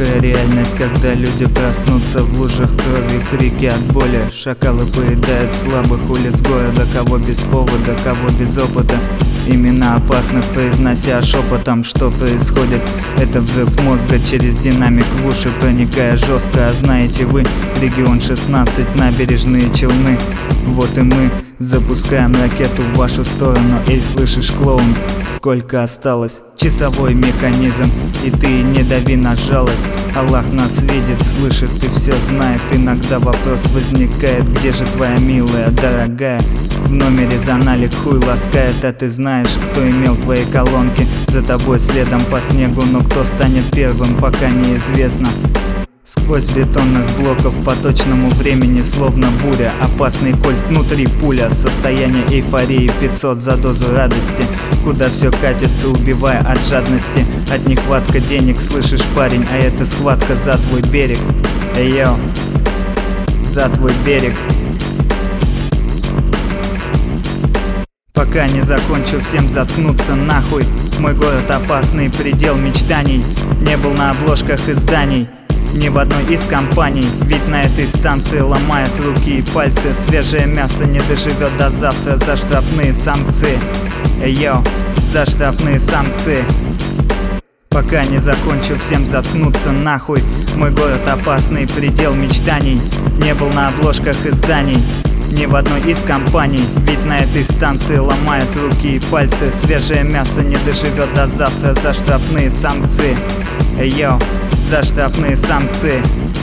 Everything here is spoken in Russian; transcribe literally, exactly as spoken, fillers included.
Жестокая реальность, когда люди проснутся в лужах крови, крики от боли. Шакалы поедают слабых улиц города, кого без повода, кого без опыта. Имена опасных произнося шепотом, что происходит. Это взрыв мозга через динамик в уши, проникая жестко. А знаете вы, регион шестнадцать, набережные Челны. Вот и мы запускаем ракету в вашу сторону. Эй, слышишь, клоун, сколько осталось? Часовой механизм, и ты не дави на жалость. Аллах нас видит, слышит и все знает. Иногда вопрос возникает: где же твоя милая, дорогая? В номере заналик хуй ласкает, а ты знаешь, кто имел твои колонки? За тобой следом по снегу, но кто станет первым, пока неизвестно. Сквозь бетонных блоков по точному времени словно буря. Опасный кольт внутри пуля. Состояние эйфории пятьсот за дозу радости. Куда все катится, убивая от жадности. От нехватка денег, слышишь, парень, а это схватка за твой берег. Эй, йо, за твой берег. Пока не закончу, всем заткнуться нахуй. Мой город опасный, предел мечтаний. Не был на обложках изданий, ни в одной из компаний. Ведь на этой станции ломают руки и пальцы. Свежее мясо не доживет до завтра. За штрафные санкции. Эй, йо, за штрафные санкции. Пока не закончу, всем заткнуться нахуй. Мой город опасный, предел мечтаний. Не был на обложках изданий, ни в одной из компаний. Ведь на этой станции ломают руки и пальцы. Свежее мясо не доживет до завтра. За штрафные санкции. Эй, йо, за штрафные санкции.